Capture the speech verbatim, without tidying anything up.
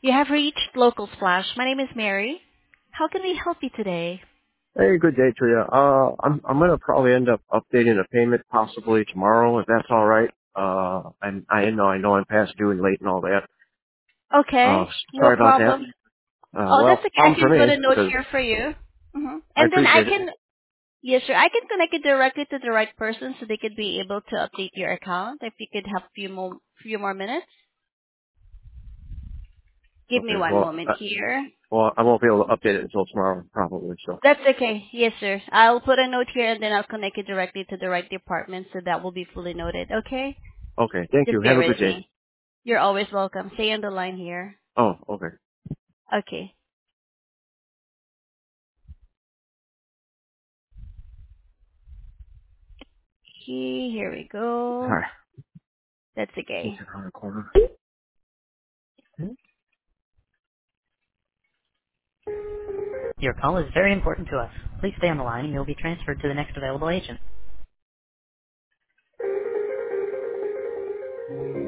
You have reached Local Splash. My name is Mary. How can we help you today? Hey, good day to you. Uh, I'm I'm gonna probably end up updating a payment possibly tomorrow if that's all right. Uh, and I know I know I'm past due and late and all that. Okay, Uh, no sorry about that. problem. Uh, Oh, that's well, okay. I problem for can put me a note because here for you. hmm I And then I appreciate it. can, yes, sir, I can connect it directly to the right person so they could be able to update your account. If you could have few more, few more minutes. Give me Okay. one Well, moment uh, here. well, I won't be able to update it until tomorrow probably. So That's okay. Yes, sir. I'll put a note here and then I'll connect it directly to the right department so that will be fully noted. Okay? okay. Thank Just you. Have bear a with good day. me. You're always welcome. Stay on the line here. Oh, okay. Okay. He, here we All go. right. That's Take okay. it around the corner. Your call is very important to us. Please stay on the line and you'll be transferred to the next available agent.